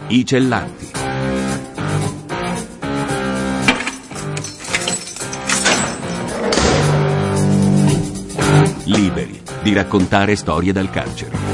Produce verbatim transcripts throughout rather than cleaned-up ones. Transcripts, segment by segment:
I Gellanti. Liberi di raccontare storie dal carcere.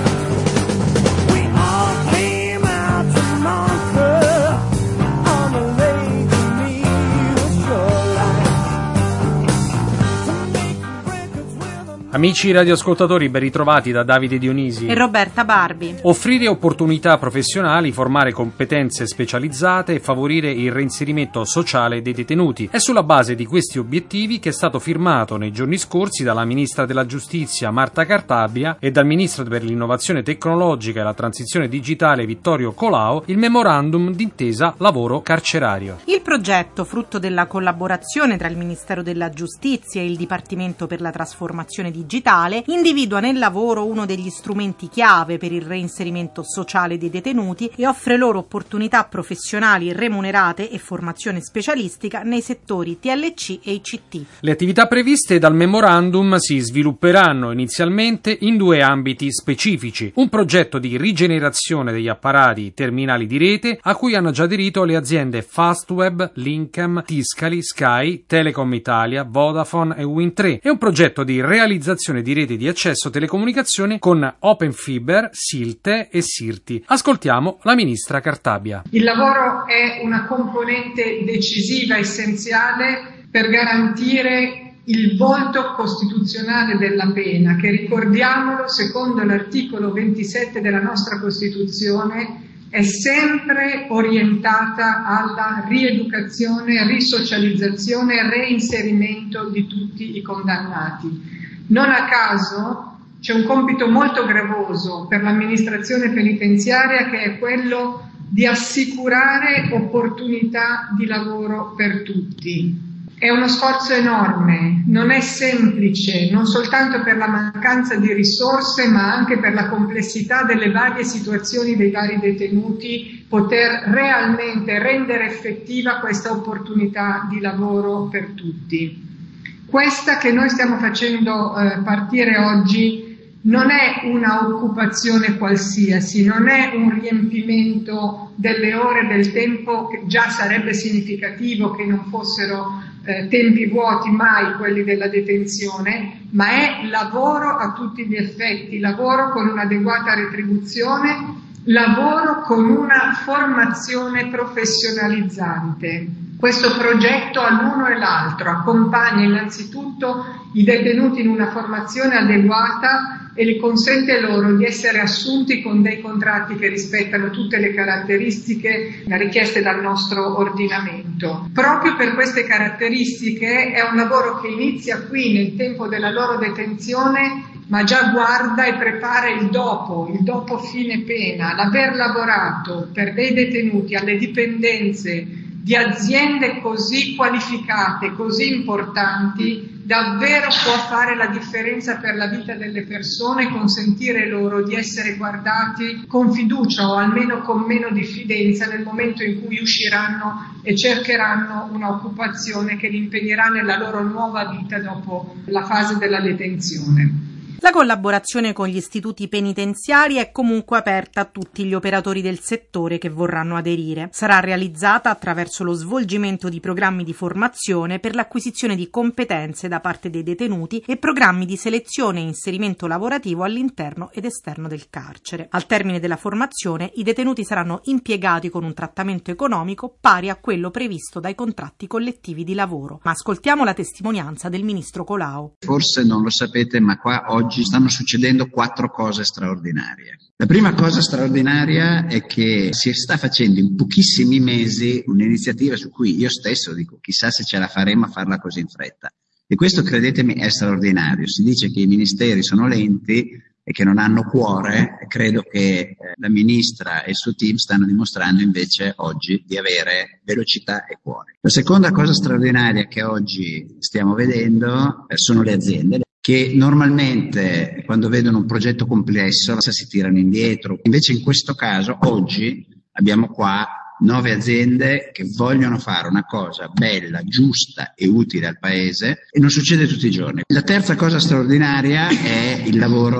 Amici radioascoltatori, ben ritrovati da Davide Dionisi e Roberta Barbi. Offrire opportunità professionali, formare competenze specializzate e favorire il reinserimento sociale dei detenuti. È sulla base di questi obiettivi che è stato firmato nei giorni scorsi dalla Ministra della Giustizia Marta Cartabia e dal Ministro per l'Innovazione Tecnologica e la Transizione Digitale Vittorio Colao il Memorandum d'intesa lavoro carcerario. Il progetto, frutto della collaborazione tra il Ministero della Giustizia e il Dipartimento per la Trasformazione Digitale, digitale, individua nel lavoro uno degli strumenti chiave per il reinserimento sociale dei detenuti e offre loro opportunità professionali remunerate e formazione specialistica nei settori T L C e I C T. Le attività previste dal memorandum si svilupperanno inizialmente in due ambiti specifici: un progetto di rigenerazione degli apparati terminali di rete a cui hanno già aderito le aziende Fastweb, Lincam, Tiscali, Sky, Telecom Italia, Vodafone e Wind tre, e un progetto di realizzazione di reti di accesso telecomunicazione con Open Fiber, Silte e Sirti. Ascoltiamo la ministra Cartabia. Il lavoro è una componente decisiva, essenziale per garantire il volto costituzionale della pena, che, ricordiamolo, secondo l'articolo ventisette della nostra Costituzione è sempre orientata alla rieducazione, risocializzazione e reinserimento di tutti i condannati. Non a caso c'è un compito molto gravoso per l'amministrazione penitenziaria, che è quello di assicurare opportunità di lavoro per tutti. È uno sforzo enorme, non è semplice, non soltanto per la mancanza di risorse, ma anche per la complessità delle varie situazioni dei vari detenuti, poter realmente rendere effettiva questa opportunità di lavoro per tutti. Questa che noi stiamo facendo eh, partire oggi non è una occupazione qualsiasi, non è un riempimento delle ore del tempo, che già sarebbe significativo che non fossero eh, tempi vuoti mai quelli della detenzione, ma è lavoro a tutti gli effetti, lavoro con un'adeguata retribuzione, lavoro con una formazione professionalizzante. Questo progetto all'uno e l'altro accompagna innanzitutto i detenuti in una formazione adeguata e li consente loro di essere assunti con dei contratti che rispettano tutte le caratteristiche richieste dal nostro ordinamento. Proprio per queste caratteristiche è un lavoro che inizia qui nel tempo della loro detenzione, ma già guarda e prepara il dopo, il dopo fine pena, l'aver lavorato per dei detenuti alle dipendenze di aziende così qualificate, così importanti, davvero può fare la differenza per la vita delle persone, consentire loro di essere guardati con fiducia o almeno con meno diffidenza nel momento in cui usciranno e cercheranno un'occupazione che li impegnerà nella loro nuova vita dopo la fase della detenzione. La collaborazione con gli istituti penitenziari è comunque aperta a tutti gli operatori del settore che vorranno aderire. Sarà realizzata attraverso lo svolgimento di programmi di formazione per l'acquisizione di competenze da parte dei detenuti e programmi di selezione e inserimento lavorativo all'interno ed esterno del carcere. Al termine della formazione, i detenuti saranno impiegati con un trattamento economico pari a quello previsto dai contratti collettivi di lavoro. Ma ascoltiamo la testimonianza del ministro Colao. Forse non lo sapete, ma qua oggi Oggi stanno succedendo quattro cose straordinarie. La prima cosa straordinaria è che si sta facendo in pochissimi mesi un'iniziativa su cui io stesso dico chissà se ce la faremo a farla così in fretta. E questo, credetemi, è straordinario. Si dice che i ministeri sono lenti e che non hanno cuore, e credo che la ministra e il suo team stanno dimostrando invece oggi di avere velocità e cuore. La seconda cosa straordinaria che oggi stiamo vedendo sono le aziende, che normalmente quando vedono un progetto complesso si tirano indietro. Invece in questo caso oggi abbiamo qua nove aziende che vogliono fare una cosa bella, giusta e utile al Paese, e non succede tutti i giorni. La terza cosa straordinaria è il lavoro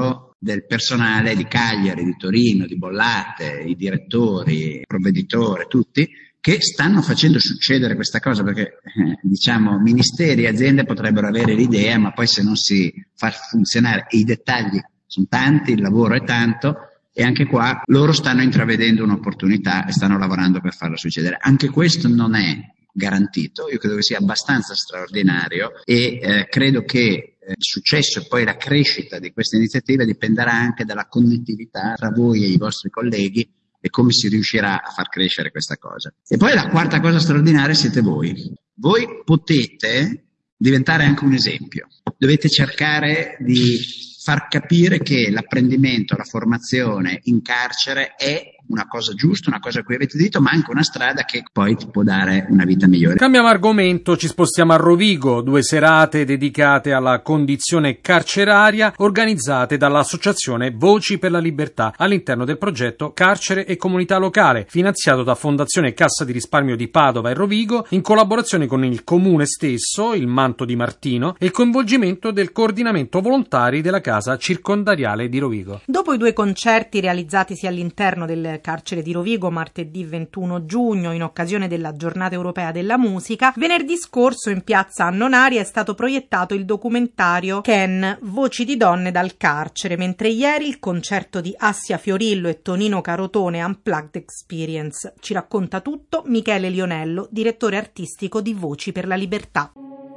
del personale di Cagliari, di Torino, di Bollate, i direttori, i provveditori, tutti, che stanno facendo succedere questa cosa, perché eh, diciamo ministeri e aziende potrebbero avere l'idea, ma poi se non si fa funzionare, e i dettagli sono tanti, il lavoro è tanto, e anche qua loro stanno intravedendo un'opportunità e stanno lavorando per farla succedere. Anche questo non è garantito, io credo che sia abbastanza straordinario e eh, credo che il successo e poi la crescita di questa iniziativa dipenderà anche dalla connettività tra voi e i vostri colleghi e come si riuscirà a far crescere questa cosa. E poi la quarta cosa straordinaria siete voi. Voi potete diventare anche un esempio. Dovete cercare di far capire che l'apprendimento, la formazione in carcere è una cosa giusta, una cosa a cui avete diritto, ma anche una strada che poi ti può dare una vita migliore. Cambiamo argomento, ci spostiamo a Rovigo, due serate dedicate alla condizione carceraria organizzate dall'associazione Voci per la Libertà all'interno del progetto Carcere e Comunità Locale, finanziato da Fondazione Cassa di Risparmio di Padova e Rovigo in collaborazione con il comune stesso, il Manto di Martino e il coinvolgimento del coordinamento volontari della casa circondariale di Rovigo. Dopo i due concerti realizzatisi all'interno del carcere di Rovigo martedì ventuno giugno in occasione della Giornata Europea della Musica, venerdì scorso in piazza Annonari è stato proiettato il documentario Ken, Voci di donne dal carcere, mentre ieri il concerto di Assia Fiorillo e Tonino Carotone Unplugged Experience. Ci racconta tutto Michele Lionello, direttore artistico di Voci per la Libertà.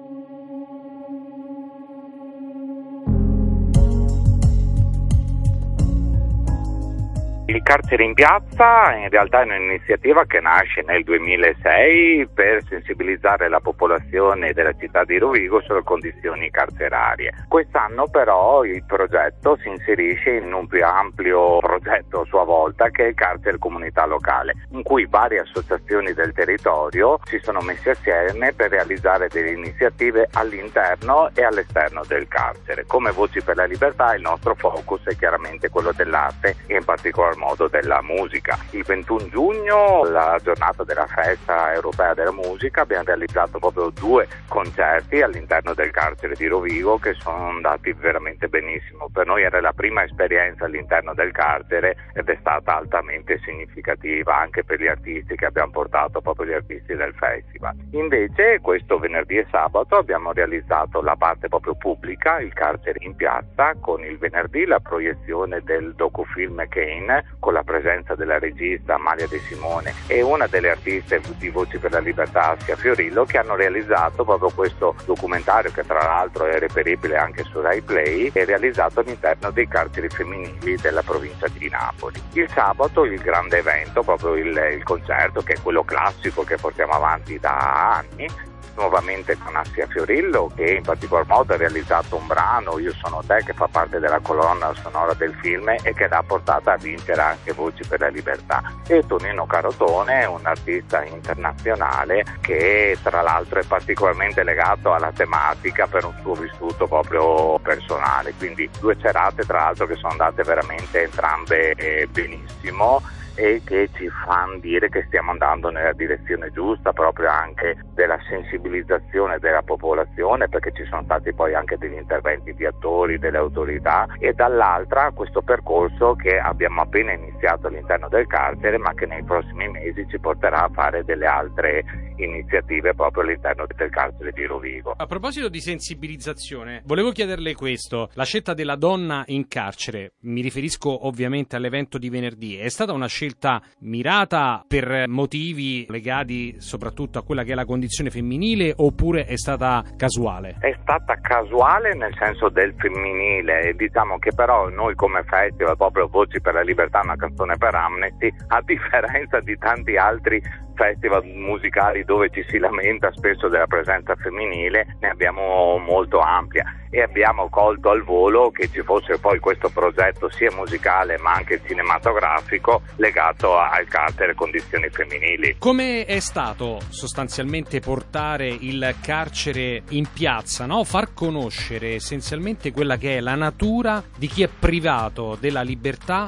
Il carcere in piazza in realtà è un'iniziativa che nasce nel duemilasei per sensibilizzare la popolazione della città di Rovigo sulle condizioni carcerarie. Quest'anno però il progetto si inserisce in un più ampio progetto a sua volta che è il carcere comunità locale, in cui varie associazioni del territorio si sono messe assieme per realizzare delle iniziative all'interno e all'esterno del carcere. Come Voci per la Libertà il nostro focus è chiaramente quello dell'arte e in particolar modo della musica. Il ventuno giugno, la giornata della festa europea della musica, abbiamo realizzato proprio due concerti all'interno del carcere di Rovigo che sono andati veramente benissimo. Per noi era la prima esperienza all'interno del carcere ed è stata altamente significativa anche per gli artisti che abbiamo portato, proprio gli artisti del festival. Invece questo venerdì e sabato abbiamo realizzato la parte proprio pubblica, il carcere in piazza, con il venerdì la proiezione del docufilm Kane con la presenza della regista Amalia De Simone e una delle artiste di Voci per la Libertà, Assia Fiorillo, che hanno realizzato proprio questo documentario che tra l'altro è reperibile anche su Rai Play e realizzato all'interno dei carceri femminili della provincia di Napoli. Il sabato il grande evento, proprio il, il concerto che è quello classico che portiamo avanti da anni, nuovamente con Assia Fiorillo che in particolar modo ha realizzato un brano, Io sono te, che fa parte della colonna sonora del film e che l'ha portata a vincere anche Voci per la Libertà, e Tonino Carotone, un artista internazionale che tra l'altro è particolarmente legato alla tematica per un suo vissuto proprio personale, quindi due serate tra l'altro che sono andate veramente entrambe benissimo e che ci fanno dire che stiamo andando nella direzione giusta proprio anche della sensibilizzazione della popolazione, perché ci sono stati poi anche degli interventi di attori, delle autorità, e dall'altra questo percorso che abbiamo appena iniziato all'interno del carcere ma che nei prossimi mesi ci porterà a fare delle altre iniziative proprio all'interno del carcere di Rovigo. A proposito di sensibilizzazione, volevo chiederle questo: la scelta della donna in carcere, mi riferisco ovviamente all'evento di venerdì, è stata una scelta mirata per motivi legati soprattutto a quella che è la condizione femminile oppure è stata casuale? È stata casuale nel senso del femminile, e diciamo che però noi come festival, proprio Voci per la Libertà, una canzone per Amnesty, a differenza di tanti altri festival musicali dove ci si lamenta spesso della presenza femminile, ne abbiamo molto ampia e abbiamo colto al volo che ci fosse poi questo progetto sia musicale ma anche cinematografico legato al carcere e condizioni femminili. Come è stato sostanzialmente portare il carcere in piazza, no? Far conoscere essenzialmente quella che è la natura di chi è privato della libertà, che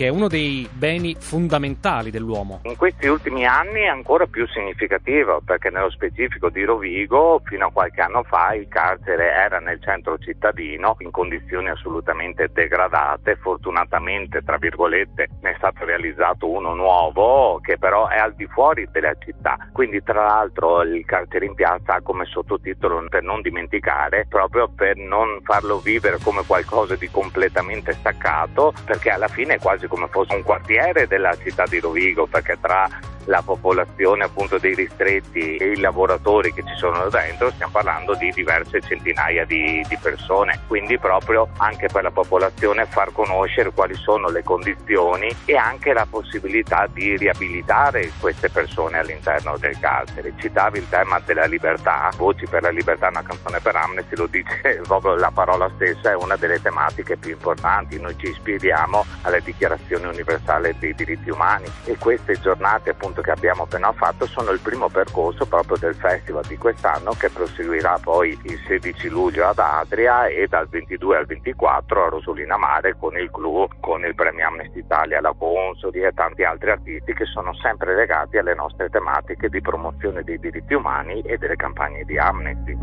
che è uno dei beni fondamentali dell'uomo. In questi ultimi anni è ancora più significativo, perché nello specifico di Rovigo fino a qualche anno fa il carcere era nel centro cittadino in condizioni assolutamente degradate. Fortunatamente, tra virgolette, ne è stato realizzato uno nuovo che però è al di fuori della città. Quindi tra l'altro il carcere in piazza ha come sottotitolo per non dimenticare, proprio per non farlo vivere come qualcosa di completamente staccato, perché alla fine è quasi come fosse un quartiere della città di Rovigo, perché tra la popolazione appunto dei ristretti e i lavoratori che ci sono dentro stiamo parlando di diverse centinaia di, di persone, quindi proprio anche per la popolazione far conoscere quali sono le condizioni e anche la possibilità di riabilitare queste persone all'interno del carcere. Citavi il tema della libertà, Voci per la libertà, una canzone per Amnesty, lo dice proprio la parola stessa, è una delle tematiche più importanti. Noi ci ispiriamo alla Dichiarazione Universale dei Diritti Umani e queste giornate appunto che abbiamo appena fatto sono il primo percorso proprio del festival di quest'anno, che proseguirà poi il sedici luglio ad Adria e dal ventidue al ventiquattro a Rosolina Mare con il clou, con il premio Amnesty Italia, la Consoli e tanti altri artisti che sono sempre legati alle nostre tematiche di promozione dei diritti umani e delle campagne di Amnesty.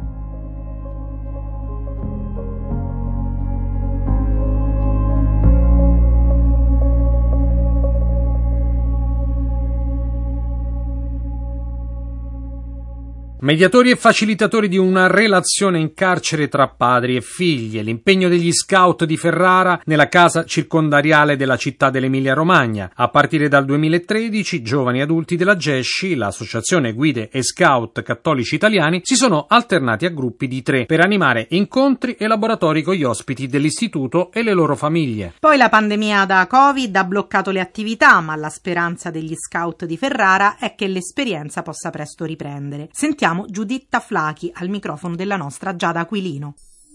Mediatori e facilitatori di una relazione in carcere tra padri e figlie, l'impegno degli scout di Ferrara nella casa circondariale della città dell'Emilia Romagna. A partire dal duemilatredici, giovani adulti della Gesci, l'associazione Guide e Scout Cattolici Italiani, si sono alternati a gruppi di tre per animare incontri e laboratori con gli ospiti dell'istituto e le loro famiglie. Poi la pandemia da Covid ha bloccato le attività, ma la speranza degli scout di Ferrara è che l'esperienza possa presto riprendere. Sentiamo Giuditta Flachi al microfono della nostra Giada Aquilino.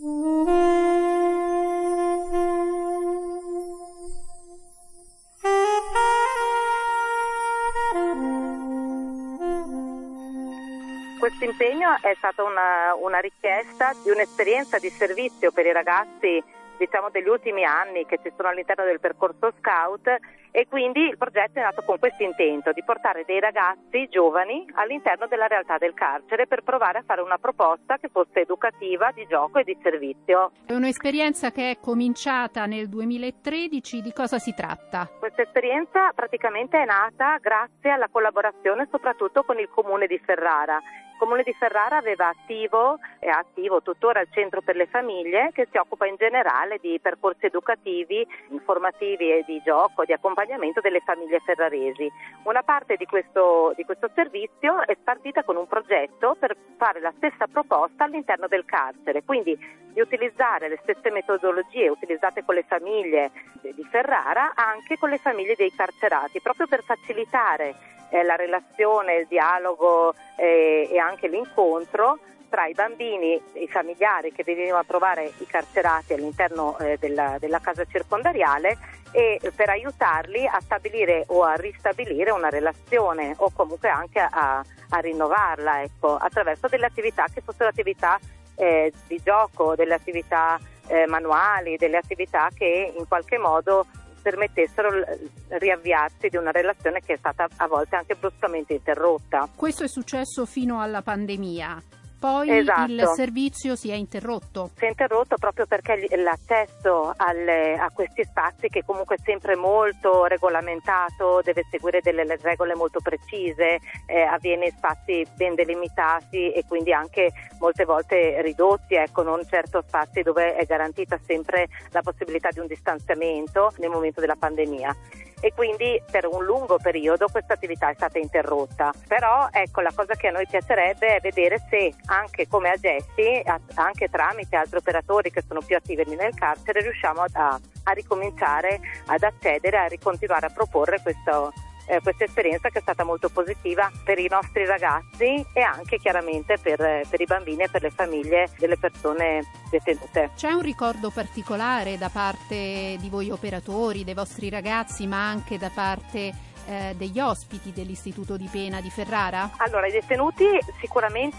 Questo impegno è stata una, una richiesta di un'esperienza di servizio per i ragazzi, diciamo, degli ultimi anni che ci sono all'interno del percorso scout, e quindi il progetto è nato con questo intento di portare dei ragazzi giovani all'interno della realtà del carcere per provare a fare una proposta che fosse educativa, di gioco e di servizio. È un'esperienza che è cominciata nel duemilatredici, di cosa si tratta? Questa esperienza praticamente è nata grazie alla collaborazione soprattutto con il Comune di Ferrara. Il Comune di Ferrara aveva attivo e ha attivo tuttora il Centro per le Famiglie, che si occupa in generale di percorsi educativi, informativi e di gioco, di accompagnamento delle famiglie ferraresi. Una parte di questo, di questo servizio è partita con un progetto per fare la stessa proposta all'interno del carcere, quindi di utilizzare le stesse metodologie utilizzate con le famiglie di Ferrara anche con le famiglie dei carcerati, proprio per facilitare eh, la relazione, il dialogo eh, e anche l'incontro tra i bambini e i familiari che venivano a trovare i carcerati all'interno eh, della, della casa circondariale, e per aiutarli a stabilire o a ristabilire una relazione o comunque anche a, a rinnovarla, ecco, attraverso delle attività che fossero attività eh, di gioco, delle attività eh, manuali, delle attività che in qualche modo permettessero il riavviarsi di una relazione che è stata a volte anche bruscamente interrotta. Questo è successo fino alla pandemia. Poi esatto. Il servizio si è interrotto. Si è interrotto proprio perché l'accesso alle, a questi spazi, che comunque è sempre molto regolamentato, deve seguire delle regole molto precise, eh, avviene in spazi ben delimitati e quindi anche molte volte ridotti, ecco, non certo spazi dove è garantita sempre la possibilità di un distanziamento nel momento della pandemia. E quindi per un lungo periodo questa attività è stata interrotta. Però ecco, la cosa che a noi piacerebbe è vedere se anche come a Gessi, anche tramite altri operatori che sono più attivi nel carcere, riusciamo a, a ricominciare ad accedere, a ricontinuare a proporre questo Eh, questa esperienza che è stata molto positiva per i nostri ragazzi e anche chiaramente per, per i bambini e per le famiglie delle persone detenute. C'è un ricordo particolare da parte di voi operatori, dei vostri ragazzi, ma anche da parte eh, degli ospiti dell'Istituto di Pena di Ferrara? Allora, i detenuti sicuramente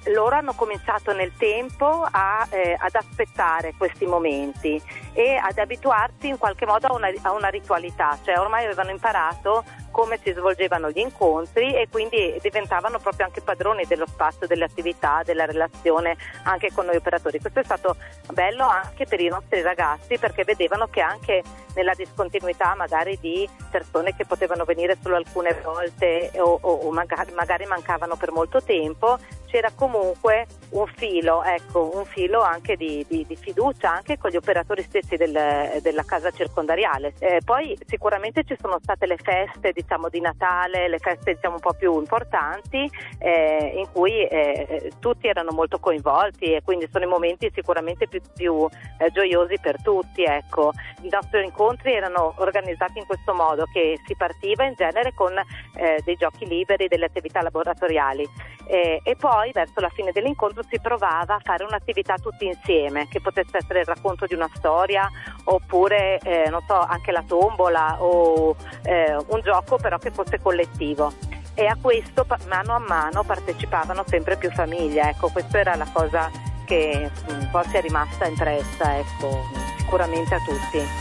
loro hanno cominciato nel tempo a, eh, ad aspettare questi momenti e ad abituarsi in qualche modo a una, a una ritualità, cioè ormai avevano imparato come si svolgevano gli incontri e quindi diventavano proprio anche padroni dello spazio, delle attività, della relazione anche con noi operatori. Questo è stato bello anche per i nostri ragazzi, perché vedevano che anche nella discontinuità magari di persone che potevano venire solo alcune volte o, o, o magari, magari mancavano per molto tempo, c'era comunque un filo, ecco, un filo anche di, di, di fiducia anche con gli operatori stessi del, della casa circondariale. Eh, poi sicuramente ci sono state le feste, diciamo, di Natale, le feste diciamo un po' più importanti, eh, in cui eh, tutti erano molto coinvolti e quindi sono i momenti sicuramente più, più eh, gioiosi per tutti, ecco. I nostri incontri erano organizzati in questo modo, che si partiva in genere con eh, dei giochi liberi, delle attività laboratoriali eh, e poi verso la fine dell'incontro si provava a fare un'attività tutti insieme, che potesse essere il racconto di una storia oppure eh, non so, anche la tombola o eh, un gioco però che fosse collettivo, e a questo mano a mano partecipavano sempre più famiglie. Ecco, questa era la cosa che un po' si è rimasta impressa, ecco, sicuramente a tutti.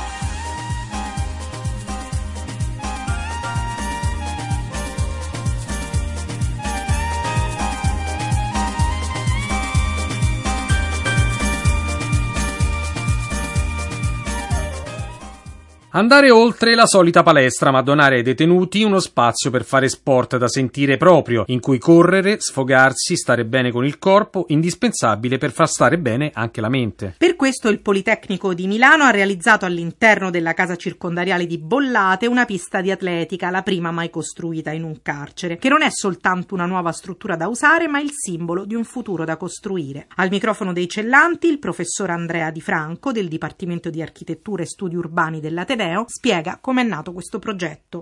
Andare oltre la solita palestra, ma donare ai detenuti uno spazio per fare sport da sentire proprio, in cui correre, sfogarsi, stare bene con il corpo, indispensabile per far stare bene anche la mente. Per questo il Politecnico di Milano ha realizzato all'interno della casa circondariale di Bollate una pista di atletica, la prima mai costruita in un carcere, che non è soltanto una nuova struttura da usare, ma il simbolo di un futuro da costruire. Al microfono dei Cellanti, il professor Andrea Di Franco, del Dipartimento di Architettura e Studi Urbani dell'Ateneo, spiega come è nato questo progetto.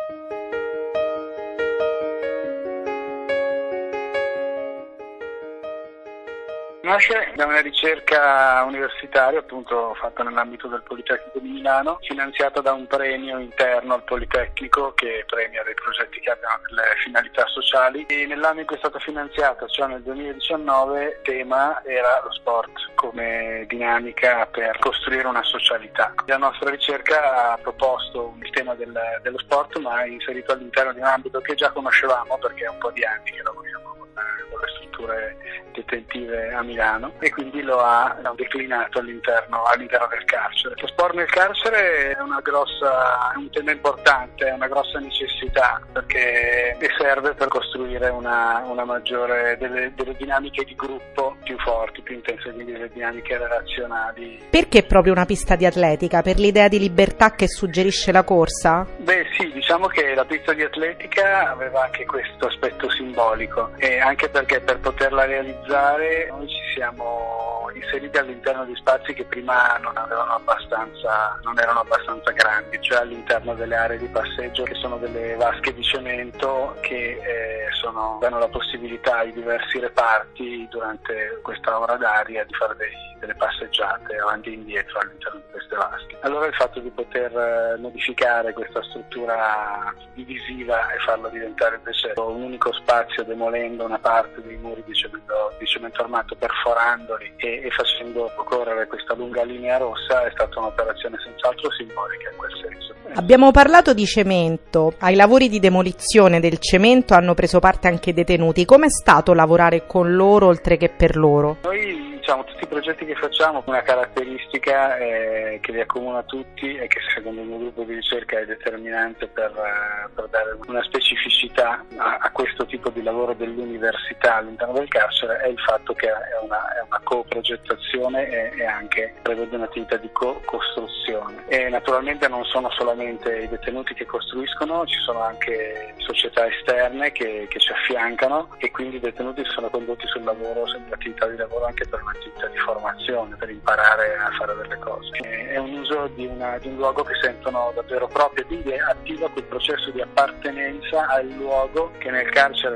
Nasce da una ricerca universitaria, appunto fatta nell'ambito del Politecnico di Milano, finanziata da un premio interno al Politecnico che premia dei progetti che abbiano delle finalità sociali, e nell'anno in cui è stata finanziata, cioè nel duemiladiciannove, il tema era lo sport come dinamica per costruire una socialità. La nostra ricerca ha proposto il tema del, dello sport, ma inserito all'interno di un ambito che già conoscevamo, perché è un po' di anni che lavoriamo con le strutture detentive a Milano, e quindi lo ha declinato all'interno, all'interno del carcere. Lo sport nel carcere è una grossa, è un tema importante, è una grossa necessità, perché serve per costruire una, una maggiore delle, delle dinamiche di gruppo più forti, più intense, quindi delle dinamiche relazionali. Perché proprio una pista di atletica? Per l'idea di libertà che suggerisce la corsa? Beh sì, diciamo che la pista di atletica aveva anche questo aspetto simbolico, e anche perché per poterla realizzare noi ci siamo inseriti all'interno di spazi che prima non avevano abbastanza, non erano abbastanza grandi, cioè all'interno delle aree di passeggio, che sono delle vasche di cemento che eh, sono, danno la possibilità ai diversi reparti durante questa ora d'aria di fare dei, delle passeggiate avanti e indietro all'interno di queste vasche. Allora il fatto di poter eh, modificare questa struttura divisiva e farla diventare invece un unico spazio, demolendo una parte dei muri di cemento, di cemento armato, perforandoli e, e facendo correre questa lunga linea rossa, è stata un'operazione senz'altro simbolica in quel senso. Abbiamo parlato di cemento. Ai lavori di demolizione del cemento hanno preso parte anche i detenuti. Com'è stato lavorare con loro oltre che per loro? Noi diciamo tutti i progetti che facciamo, una caratteristica eh, che li accomuna tutti e che secondo il mio gruppo di ricerca è determinante per, eh, per dare una specificità a, a questo tipo di lavoro dell'università all'interno del carcere, è il fatto che è una, è una co-progettazione e, e anche prevede un'attività di co-costruzione. E naturalmente non sono solamente i detenuti che costruiscono, ci sono anche società esterne che, che ci affiancano, e quindi i detenuti sono condotti sul lavoro, sull'attività di lavoro anche per un'attività di formazione, per imparare a fare delle cose. È un uso di, una, di un luogo che sentono davvero proprio, quindi attiva quel processo di appartenenza al luogo che nel carcere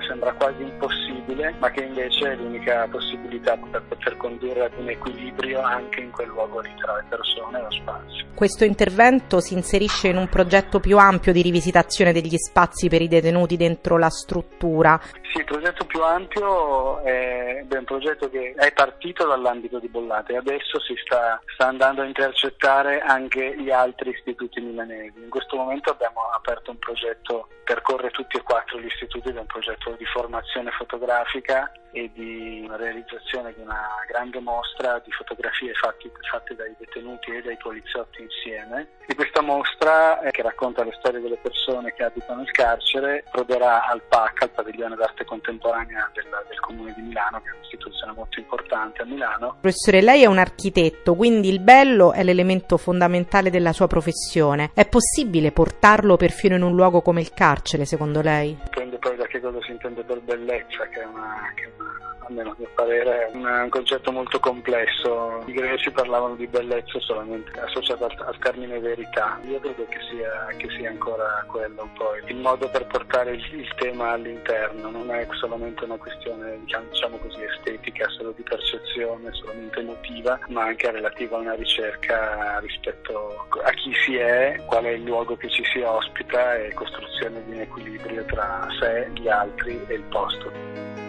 sembra quasi impossibile, ma che invece è l'unica possibilità per poter condurre ad un equilibrio anche in quel luogo lì tra le persone e lo spazio. Questo intervento si inserisce in un progetto più ampio di rivisitazione degli spazi per i detenuti dentro la struttura. Sì, il progetto più ampio è, è un progetto che è partito dall'ambito di Bollate e adesso si sta, sta andando a intercettare anche gli altri istituti milanesi. In questo momento abbiamo aperto un progetto, percorre tutti e quattro gli istituti, ed è un progetto di formazione fotografica e di realizzazione di una grande mostra di fotografie fatti, fatte dai detenuti e dai poliziotti insieme. E questa mostra, eh, che racconta le storie delle persone che abitano il carcere, proderà al P A C, al Padiglione d'Arte Contemporanea del, del Comune di Milano, che è un'istituzione molto importante a Milano. Professore, lei è un architetto, quindi il bello è l'elemento fondamentale della sua professione. È possibile portarlo perfino in un luogo come il carcere, secondo lei? Dipende poi da che cosa si intende per bellezza, che è una... Che è una almeno a mio parere, è un, un concetto molto complesso. I greci parlavano di bellezza solamente associata al, al termine verità. Io credo che sia, che sia ancora quello un po' il modo per portare il, il tema all'interno. Non è solamente una questione, diciamo, diciamo così, estetica, solo di percezione, solamente emotiva, ma anche relativa a una ricerca rispetto a chi si è, qual è il luogo che ci si ospita e costruzione di un equilibrio tra sé, gli altri e il posto.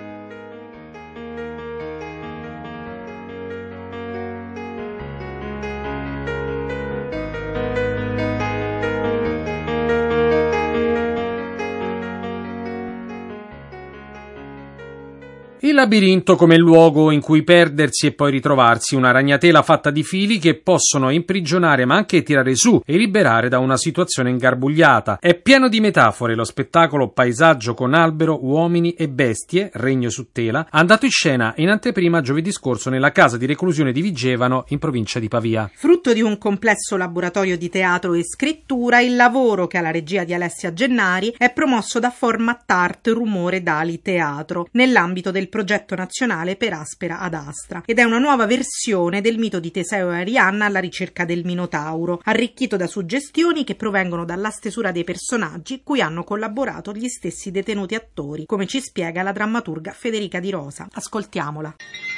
Il labirinto come luogo in cui perdersi e poi ritrovarsi, una ragnatela fatta di fili che possono imprigionare ma anche tirare su e liberare da una situazione ingarbugliata. È pieno di metafore lo spettacolo Paesaggio con albero, uomini e bestie, Regno su tela, andato in scena in anteprima giovedì scorso nella casa di reclusione di Vigevano in provincia di Pavia. Frutto di un complesso laboratorio di teatro e scrittura, il lavoro, che ha la regia di Alessia Gennari, è promosso da Format Art Rumore Dali Teatro nell'ambito del progetto nazionale Per Aspera ad Astra, ed è una nuova versione del mito di Teseo e Arianna alla ricerca del Minotauro, arricchito da suggestioni che provengono dalla stesura dei personaggi cui hanno collaborato gli stessi detenuti attori, come ci spiega la drammaturga Federica Di Rosa. Ascoltiamola.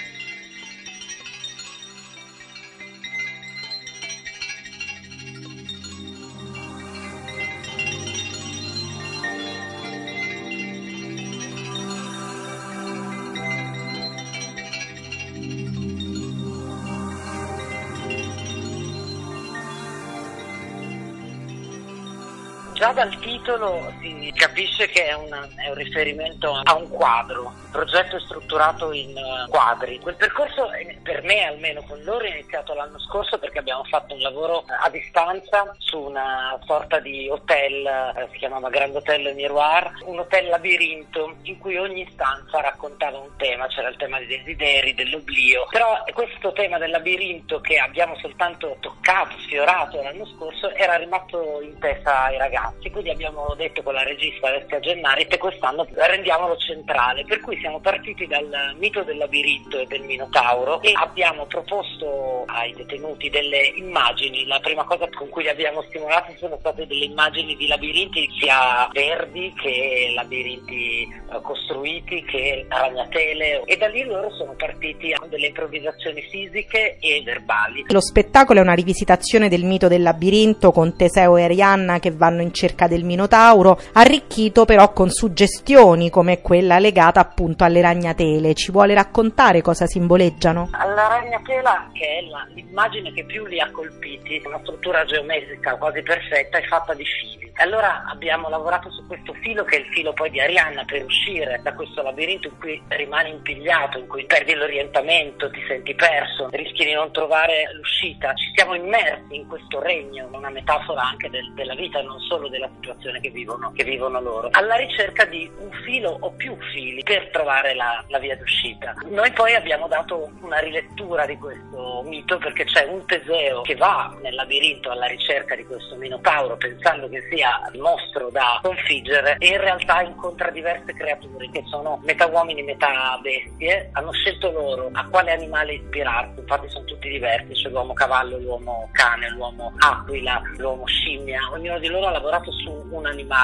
Già dal titolo si capisce che è, una, è un riferimento a un quadro. Il progetto è strutturato in uh, quadri. Quel percorso, per me almeno con loro, è iniziato l'anno scorso perché abbiamo fatto un lavoro a distanza su una sorta di hotel, eh, si chiamava Grand Hotel Miroir, un hotel labirinto in cui ogni stanza raccontava un tema. C'era il tema dei desideri, dell'oblio, però questo tema del labirinto, che abbiamo soltanto toccato, sfiorato l'anno scorso, era rimasto in testa ai ragazzi. Quindi abbiamo detto con la regista Alessia Gennari che quest'anno rendiamolo centrale, per cui siamo partiti dal mito del labirinto e del Minotauro e abbiamo proposto ai detenuti delle immagini. La prima cosa con cui li abbiamo stimolati sono state delle immagini di labirinti, sia verdi che labirinti eh, costruiti, che ragnatele, e da lì loro sono partiti a delle improvvisazioni fisiche e verbali. Lo spettacolo è una rivisitazione del mito del labirinto con Teseo e Arianna che vanno in cerca del Minotauro, arricchito però con suggestioni come quella legata appunto alle ragnatele. Ci vuole raccontare cosa simboleggiano? La ragnatela, che è la, l'immagine che più li ha colpiti, una struttura geometrica quasi perfetta, è fatta di fili. Allora abbiamo lavorato su questo filo, che è il filo poi di Arianna, per uscire da questo labirinto in cui rimani impigliato, in cui perdi l'orientamento, ti senti perso, rischi di non trovare l'uscita. Ci siamo immersi in questo regno, una metafora anche del, della vita, non solo della situazione che vivono, che vivono loro, alla ricerca di un filo o più fili per trovare la, la via d'uscita. Noi poi abbiamo dato una rilettura di questo mito, perché c'è un Teseo che va nel labirinto alla ricerca di questo Minotauro pensando che sia il mostro da sconfiggere, e in realtà incontra diverse creature che sono metà uomini metà bestie. Hanno scelto loro a quale animale ispirarsi, infatti sono tutti diversi, c'è l'uomo cavallo, l'uomo cane, l'uomo aquila, l'uomo scimmia. Ognuno di loro ha lavorato su un animale in particolare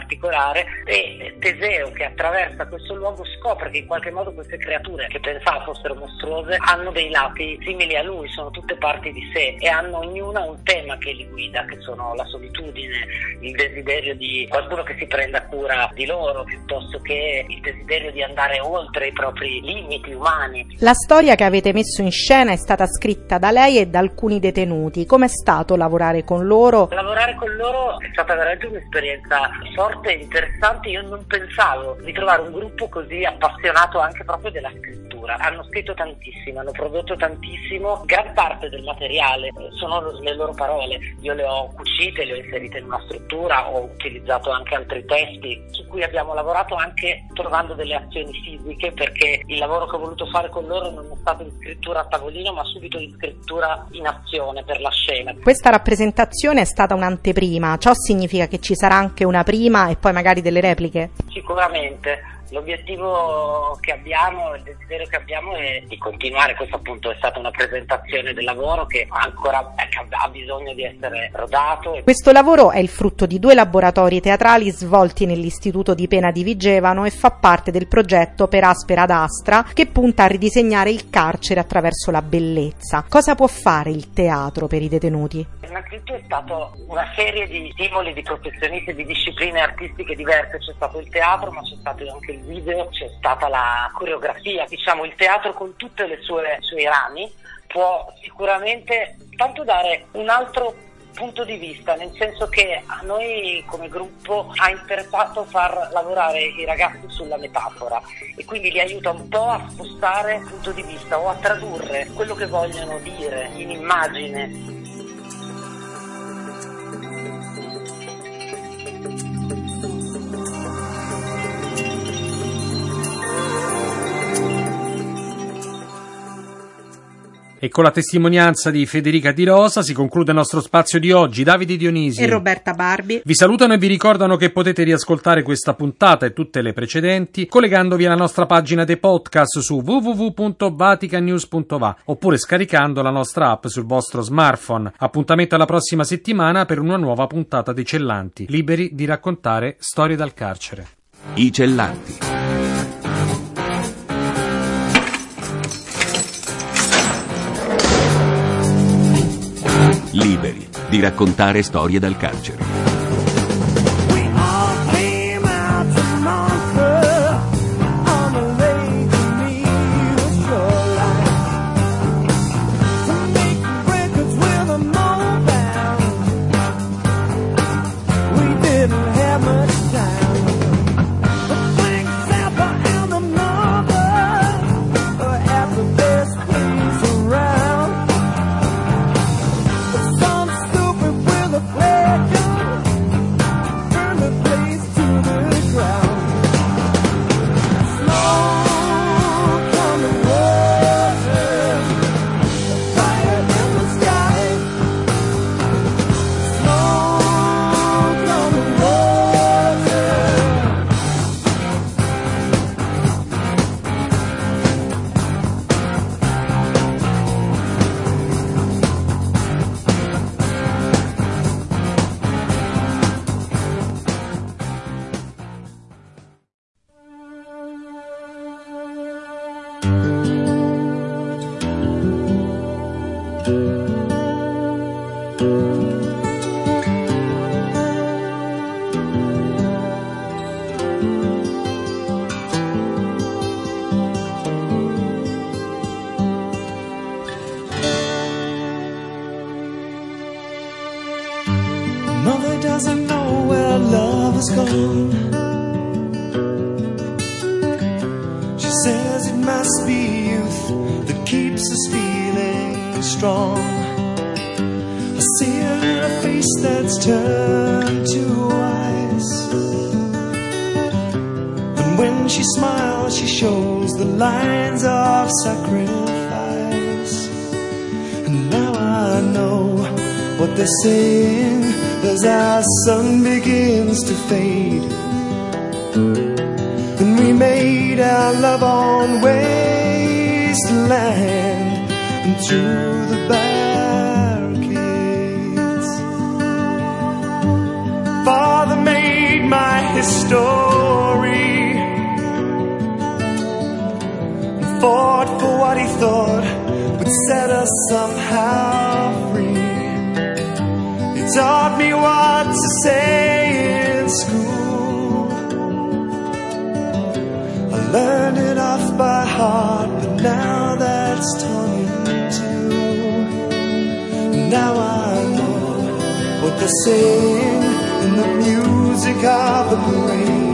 particolare, e Teseo, che attraversa questo luogo, scopre che in qualche modo queste creature, che pensava fossero mostruose, hanno dei lati simili a lui, sono tutte parti di sé e hanno ognuna un tema che li guida, che sono la solitudine, il desiderio di qualcuno che si prenda cura di loro, piuttosto che il desiderio di andare oltre i propri limiti umani. La storia che avete messo in scena è stata scritta da lei e da alcuni detenuti. Com'è stato lavorare con loro? Lavorare con loro è stata veramente un'esperienza forte e interessante. Io non pensavo di trovare un gruppo così appassionato anche proprio della scrittura. Hanno scritto tantissimo, hanno prodotto tantissimo, gran parte del materiale sono le loro parole. Io le ho cucite, le ho inserite in una struttura, ho utilizzato anche altri testi su cui abbiamo lavorato anche trovando delle azioni fisiche, perché il lavoro che ho voluto fare con loro non è stato di scrittura a tavolino, ma subito di scrittura in azione per la scena. Questa rappresentazione è stata un'anteprima, ciò significa che ci sarà anche una prima e poi magari delle repliche? Sicuramente. L'obiettivo che abbiamo, il desiderio che abbiamo è di continuare. Questa appunto è stata una presentazione del lavoro che ancora ha bisogno di essere rodato. Questo lavoro è il frutto di due laboratori teatrali svolti nell'Istituto di Pena di Vigevano e fa parte del progetto Per Aspera ad Astra, che punta a ridisegnare il carcere attraverso la bellezza. Cosa può fare il teatro per i detenuti? Innanzitutto è stato una serie di stimoli, di professionisti, di discipline artistiche diverse. C'è stato il teatro, ma c'è stato anche il video, c'è stata la coreografia. Diciamo, il teatro con tutte le sue suoi rami può sicuramente tanto dare un altro punto di vista, nel senso che a noi come gruppo ha interessato far lavorare i ragazzi sulla metafora e quindi li aiuta un po' a spostare il punto di vista o a tradurre quello che vogliono dire in immagine. E con la testimonianza di Federica Di Rosa si conclude il nostro spazio di oggi. Davide Dionisi e Roberta Barbi vi salutano e vi ricordano che potete riascoltare questa puntata e tutte le precedenti collegandovi alla nostra pagina dei podcast su w w w punto vatican news punto v a oppure scaricando la nostra app sul vostro smartphone. Appuntamento alla prossima settimana per una nuova puntata dei Cellanti, liberi di raccontare storie dal carcere. I Cellanti. Liberi di raccontare storie dal carcere. Mother doesn't know where love has gone. She says it must be youth that keeps us feeling strong. I see her in a face that's turned to ice, and when she smiles she shows the lines of sacrifice. And now I know what they're saying as our sun begins to fade, and we made our love on wasteland and through the barricades. Father made my his story and fought for what he thought would set us somehow free. He taught me what to say in school. I learned it off by heart, but now that's torn in two. Now I know what they're saying in the music of the brain.